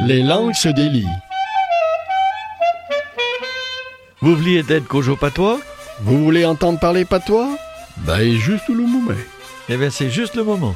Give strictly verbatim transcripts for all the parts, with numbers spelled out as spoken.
Les langues se délient. Vous vouliez d'être Kojo patois? Vous voulez entendre parler patois? Ben, juste le moment. Eh bien, c'est juste le moment.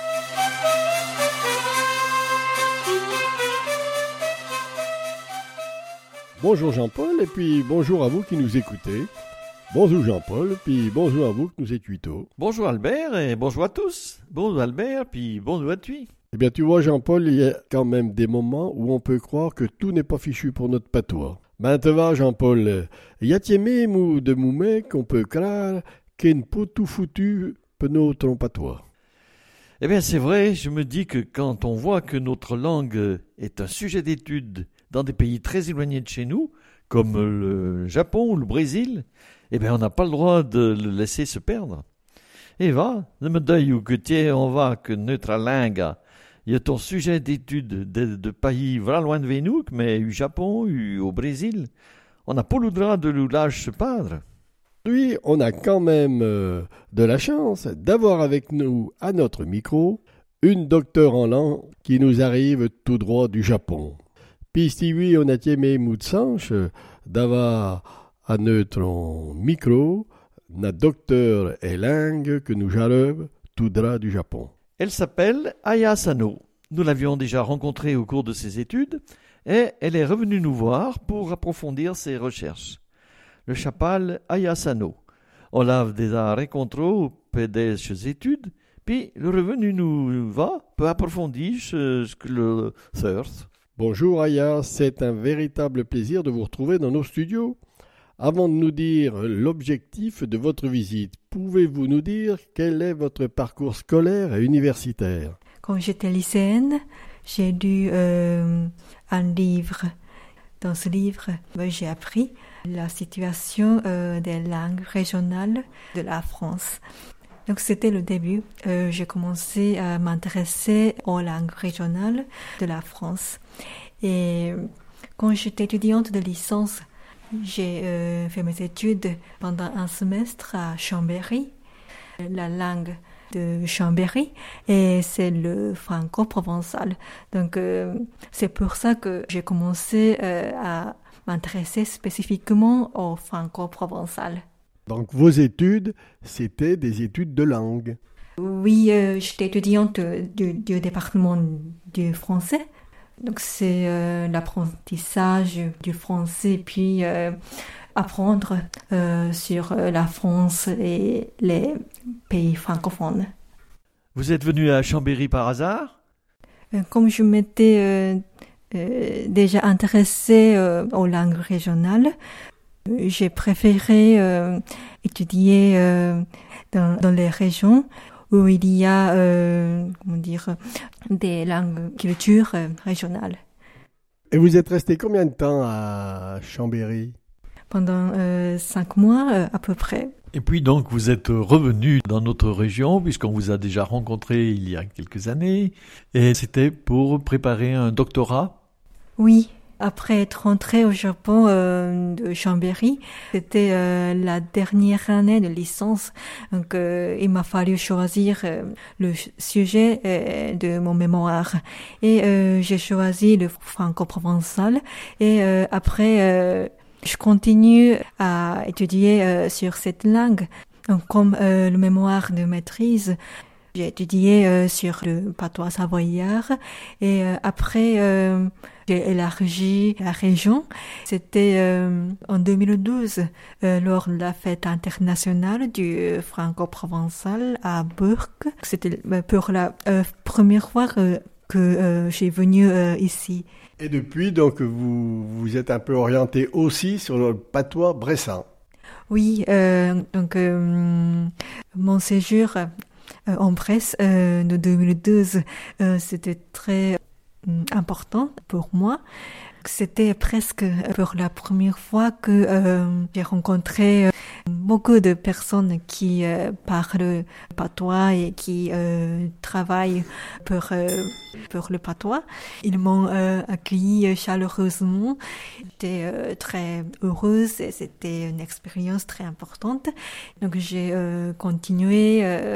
Bonjour Jean-Paul, et puis bonjour à vous qui nous écoutez. Bonjour Jean-Paul, puis bonjour à vous qui nous écoutez. Bonjour Albert, et bonjour à tous. Bonjour Albert, puis bonjour à toi. Eh bien, tu vois Jean-Paul, il y a quand même des moments où on peut croire que tout n'est pas fichu pour notre patois. Ben, te va Jean-Paul, y a-t-il même ou de moumet qu'on peut croire qu'un pot tout foutu pour notre patois? Eh bien, c'est vrai, je me dis que quand on voit que notre langue est un sujet d'étude dans des pays très éloignés de chez nous, comme le Japon ou le Brésil, eh bien, on n'a pas le droit de le laisser se perdre. Et va, ne me dis où que tiens, on va que notre langue, il y a ton sujet d'étude de, de pays voilà loin de nous, mais au Japon, au Brésil, on n'a pas le droit de nous lâcher se perdre. Oui, on a quand même euh, de la chance d'avoir avec nous à notre micro une docteure en langue qui nous arrive tout droit du Japon. Puis si oui, on a tiemé mout sanche d'avoir à notre micro la docteure en langue que nous arrive tout droit du Japon. Elle s'appelle Aya Sano. Nous l'avions déjà rencontrée au cours de ses études et elle est revenue nous voir pour approfondir ses recherches. Le chapal Aya Sano. On l'a déjà rencontré au peu de ses études, puis le revenu nous va pour approfondir ce que le thirst. Bonjour Aya, c'est un véritable plaisir de vous retrouver dans nos studios. Avant de nous dire l'objectif de votre visite, pouvez-vous nous dire quel est votre parcours scolaire et universitaire? Quand j'étais lycéenne, j'ai lu euh, un livre. Dans ce livre, j'ai appris la situation euh, des langues régionales de la France. Donc c'était le début. Euh, j'ai commencé à m'intéresser aux langues régionales de la France. Et quand j'étais étudiante de licence, j'ai euh, fait mes études pendant un semestre à Chambéry, la langue de Chambéry, et c'est le franco-provençal. Donc euh, c'est pour ça que j'ai commencé euh, à m'intéresser spécifiquement au franco-provençal. Donc vos études, c'était des études de langue? Oui, euh, j'étais étudiante du, du département du français. Donc c'est euh, l'apprentissage du français, puis euh, apprendre euh, sur la France et les pays francophones. Vous êtes venu à Chambéry par hasard? euh, Comme je m'étais euh, euh, déjà intéressée euh, aux langues régionales, euh, j'ai préféré euh, étudier euh, dans, dans les régions où il y a euh, comment dire, des langues, cultures euh, régionales. Et vous êtes resté combien de temps à Chambéry? Pendant euh, cinq mois euh, à peu près. Et puis donc vous êtes revenu dans notre région puisqu'on vous a déjà rencontré il y a quelques années et c'était pour préparer un doctorat? Oui. Après être rentrée au Japon euh, de Chambéry, c'était euh, la dernière année de licence. Donc, euh, il m'a fallu choisir euh, le sujet euh, de mon mémoire. Et euh, j'ai choisi le franco-provençal. Et euh, après, euh, je continue à étudier euh, sur cette langue. Donc, comme euh, le mémoire de maîtrise, j'ai étudié euh, sur le patois savoyard. Et euh, après... Euh, J'ai élargi la région. C'était euh, en deux mille douze, euh, lors de la fête internationale du franco-provençal à Bourg. C'était pour la euh, première fois que, que euh, j'ai venu euh, ici. Et depuis, donc, vous vous êtes un peu orienté aussi sur le patois bressan? Oui, euh, donc euh, mon séjour euh, en Bresse euh, de deux mille douze, euh, c'était très important pour moi. C'était presque pour la première fois que euh, j'ai rencontré beaucoup de personnes qui euh, parlent patois et qui euh, travaillent pour, euh, pour le patois. Ils m'ont euh, accueilli chaleureusement. J'étais euh, très heureuse et c'était une expérience très importante. Donc j'ai euh, continué euh,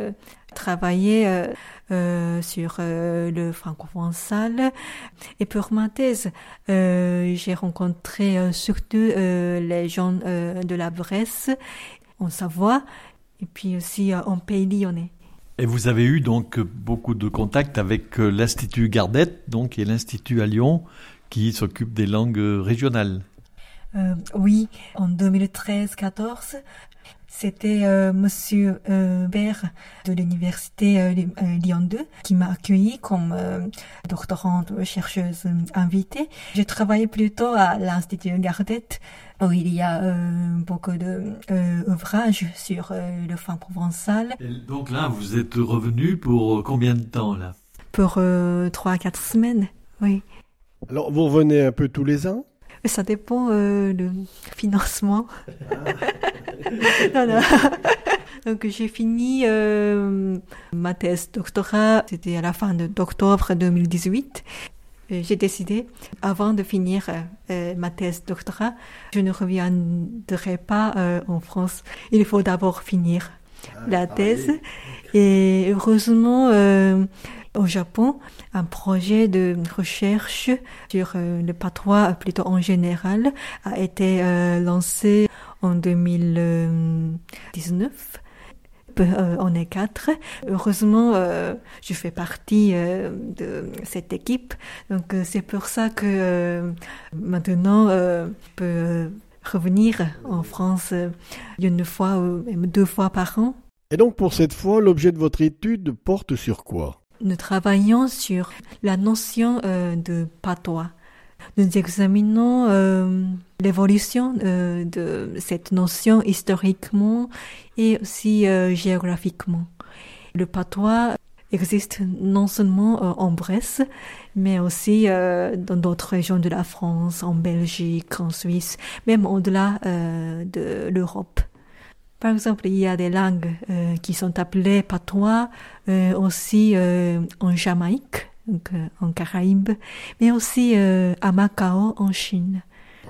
travaillé euh, euh, sur euh, le franco-provençal. Et pour ma thèse, euh, j'ai rencontré euh, surtout euh, les gens euh, de la Bresse, en Savoie, et puis aussi euh, en Pays lyonnais. Et vous avez eu donc beaucoup de contacts avec l'Institut Gardette, donc, qui est l'Institut à Lyon, qui s'occupe des langues régionales. Euh, oui, en deux mille treize quatorze, c'était euh, Monsieur euh, Bert de l'Université euh, Lyon deux qui m'a accueilli comme euh, doctorante chercheuse invitée. J'ai travaillé plutôt à l'Institut Gardette, où il y a euh, beaucoup de euh, ouvrages sur euh, le franc-provençal. Et donc là, vous êtes revenu pour combien de temps là ? Pour euh, trois à quatre semaines, oui. Alors, vous revenez un peu tous les ans ? Ça dépend euh, du financement. non, non. Donc j'ai fini euh, ma thèse doctorat, c'était à la fin d'octobre deux mille dix-huit. J'ai décidé, avant de finir euh, ma thèse doctorat, je ne reviendrai pas euh, en France. Il faut d'abord finir ah, la thèse. Allez. Et heureusement, euh, au Japon, un projet de recherche sur euh, le patois, plutôt en général, a été euh, lancé en deux mille dix-neuf. Euh, on est quatre. Heureusement, euh, je fais partie euh, de cette équipe. Donc, euh, c'est pour ça que euh, maintenant, euh, je peux euh, revenir en France euh, une fois ou même deux fois par an. Et donc, pour cette fois, l'objet de votre étude porte sur quoi ? Nous travaillons sur la notion euh, de patois. Nous examinons euh, l'évolution euh, de cette notion historiquement et aussi euh, géographiquement. Le patois existe non seulement euh, en Bresse, mais aussi euh, dans d'autres régions de la France, en Belgique, en Suisse, même au-delà euh, de l'Europe. Par exemple, il y a des langues euh, qui sont appelées patois euh, aussi euh, en Jamaïque, donc euh, en Caraïbes, mais aussi euh, à Macao, en Chine.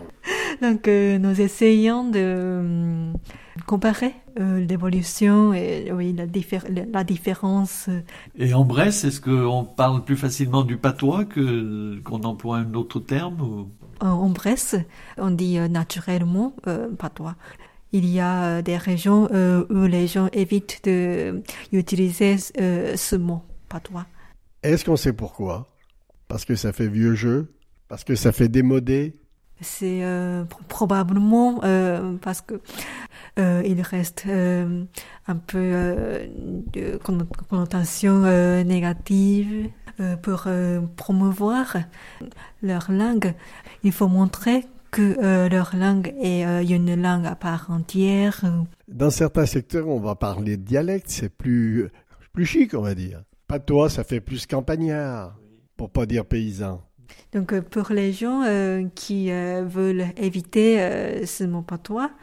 Donc, euh, nous essayons de euh, comparer euh, l'évolution et oui, la, diffé- la différence. Et en Bresse, est-ce qu'on parle plus facilement du patois que, qu'on emploie un autre terme ou... En Bresse, on dit euh, naturellement euh, patois. Il y a des régions euh, où les gens évitent d'utiliser euh, ce mot, patois. Est-ce qu'on sait pourquoi ? Parce que ça fait vieux jeu ? Parce que ça fait démodé ? C'est euh, probablement euh, parce que euh, il reste euh, un peu euh, de connotation euh, négative. Euh, pour euh, promouvoir leur langue, il faut montrer que euh, leur langue est euh, une langue à part entière. Dans certains secteurs, on va parler de dialecte, c'est plus, plus chic, on va dire. Patois, ça fait plus campagnard, pour pas dire paysan. Donc euh, pour les gens euh, qui euh, veulent éviter euh, ce mot patois,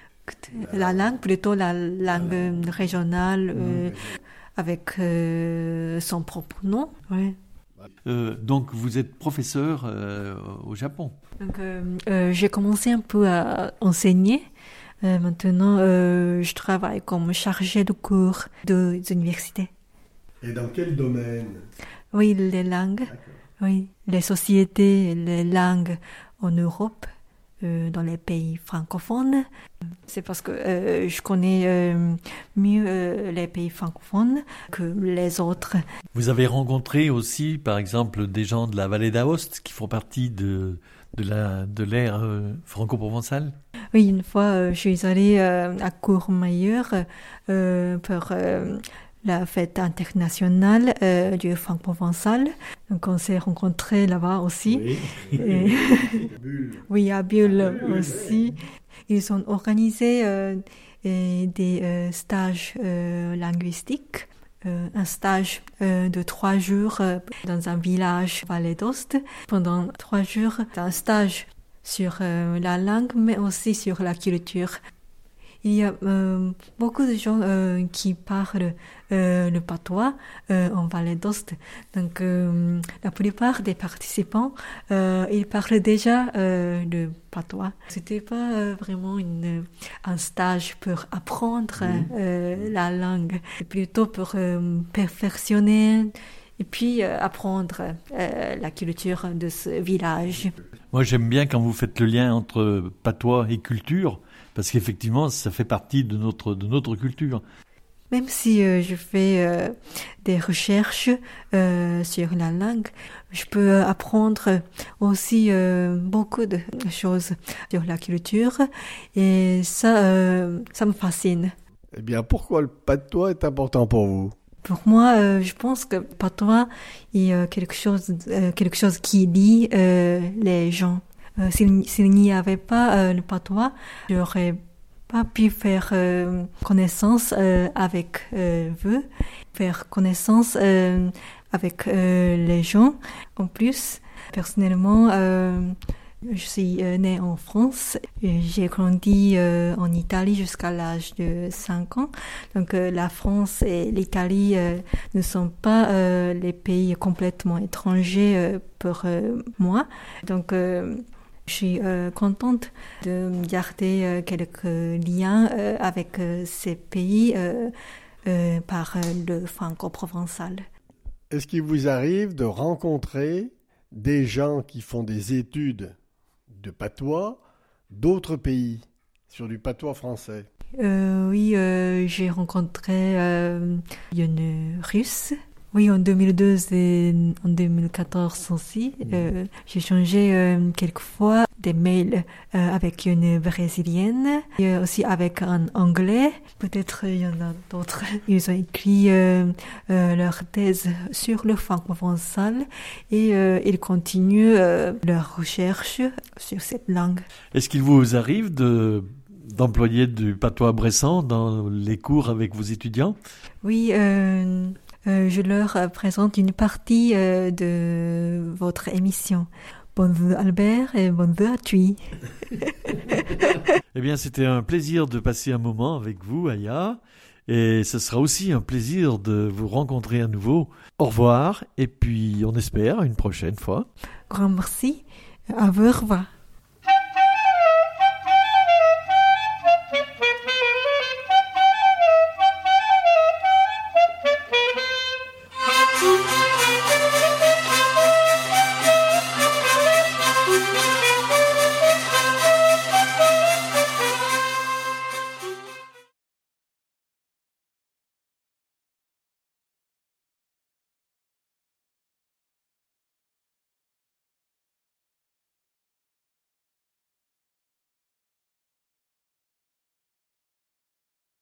la langue, plutôt la langue régionale, euh, avec euh, son propre nom. Ouais. Euh, donc vous êtes professeur euh, au Japon. Donc, euh, euh, j'ai commencé un peu à enseigner. Euh, maintenant, euh, je travaille comme chargée de cours des universités. Et dans quel domaine ? Oui, les langues. D'accord. Oui, les sociétés, les langues en Europe, euh, dans les pays francophones. C'est parce que euh, je connais euh, mieux euh, les pays francophones que les autres. Vous avez rencontré aussi, par exemple, des gens de la vallée d'Aoste qui font partie de, de, la, de l'ère euh, franco-provençale ? Oui, une fois, euh, je suis allée euh, à Courmayeur euh, pour euh, la fête internationale euh, du franc-provençal. Donc, on s'est rencontrés là-bas aussi. Oui, Et... oui, à Bulle aussi. Ils ont organisé euh, des euh, stages euh, linguistiques. Euh, un stage euh, de trois jours euh, dans un village Vallée d'Aoste. Pendant trois jours, un stage sur euh, la langue, mais aussi sur la culture. il y a euh, beaucoup de gens euh, qui parlent euh, le patois euh, en Vallée d'Ost. Donc, euh, la plupart des participants, euh, ils parlent déjà euh, le patois. C'était pas euh, vraiment une, un stage pour apprendre mmh. euh, la langue, c'est plutôt pour euh, perfectionner et puis euh, apprendre euh, la culture de ce village. Moi, j'aime bien quand vous faites le lien entre patois et culture, parce qu'effectivement, ça fait partie de notre, de notre culture. Même si euh, je fais euh, des recherches euh, sur la langue, je peux apprendre aussi euh, beaucoup de choses sur la culture, et ça, euh, ça me fascine. Eh bien, pourquoi le patois est important pour vous ? Pour moi, euh, je pense que patois est euh, quelque chose, euh, quelque chose qui lie euh, les gens. Euh, s'il, s'il n'y avait pas euh, le patois, j'aurais pas pu faire euh, connaissance euh, avec euh, vous, faire connaissance euh, avec euh, les gens. En plus, personnellement, euh, je suis euh, née en France et j'ai grandi euh, en Italie jusqu'à l'âge de cinq ans. Donc euh, la France et l'Italie euh, ne sont pas euh, les pays complètement étrangers euh, pour euh, moi. Donc euh, je suis euh, contente de garder euh, quelques liens euh, avec euh, ces pays euh, euh, par euh, le franco-provençal. Est-ce qu'il vous arrive de rencontrer des gens qui font des études de patois d'autres pays, sur du patois français? euh, Oui, euh, j'ai rencontré euh, une Russe. Oui, en deux mille douze et en deux mille quatorze aussi. Mmh. Euh, j'ai changé euh, quelquefois des mails euh, avec une Brésilienne et aussi avec un Anglais. Peut-être il y en a d'autres. Ils ont écrit euh, euh, leur thèse sur le franco-provençal et euh, ils continuent euh, leur recherche sur cette langue. Est-ce qu'il vous arrive de... d'employer du patois bressan dans les cours avec vos étudiants? Oui, euh... Euh, je leur euh, présente une partie euh, de votre émission. Bonne vue Albert et bonne vue à Thuy. Eh bien, c'était un plaisir de passer un moment avec vous, Aya. Et ce sera aussi un plaisir de vous rencontrer à nouveau. Au revoir et puis on espère une prochaine fois. Grand merci. À vous revoir.